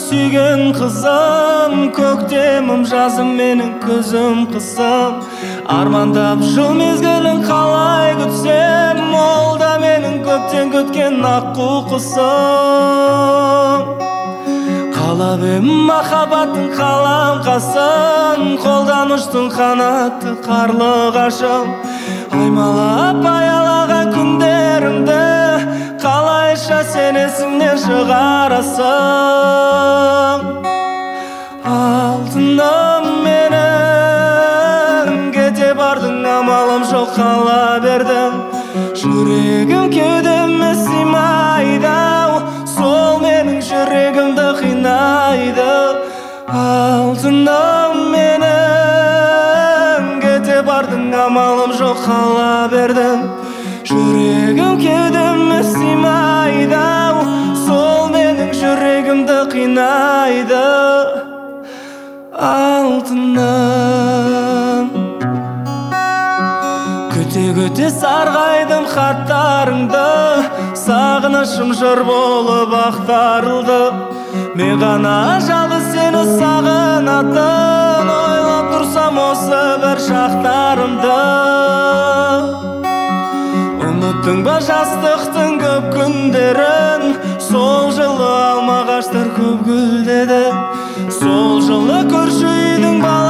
сүйген қызым, көктемім жазым менің көзім қысым. Армандап жыл мезгілін қалай күтсем, ол да менің көптен күткен аққу құсым. Қалап ем махаббаттың қаламқасын, қолдан ұштың қанатты қарлығашым. Аймалап аялаған күндерімді қалайша сен есіңнен шығарасың. Алтыным менің, кете бардың амалым жоқ, қала бердім. Жүрегім кеудеме сыймайды, сол менің жүрегімді қинайды. Алтыным менің, кете бардың амалым жоқ, қала бердім. Жүрегім кеудеме сыймайды, сол менің жүрегімді қинайды. Алтыным, күте-күте сарғайдым хаттарыңды, сағынышым жыр болып ақтарылды. Мен ғана жалғыз сені сағынатын, ойлап тұрсам осы бір шақтарымды. Ұмыттың ба жастықтың көп күндерін, сол жылы алма ағаштар көп гүлдеді. Сол жылы көрші үйдің бала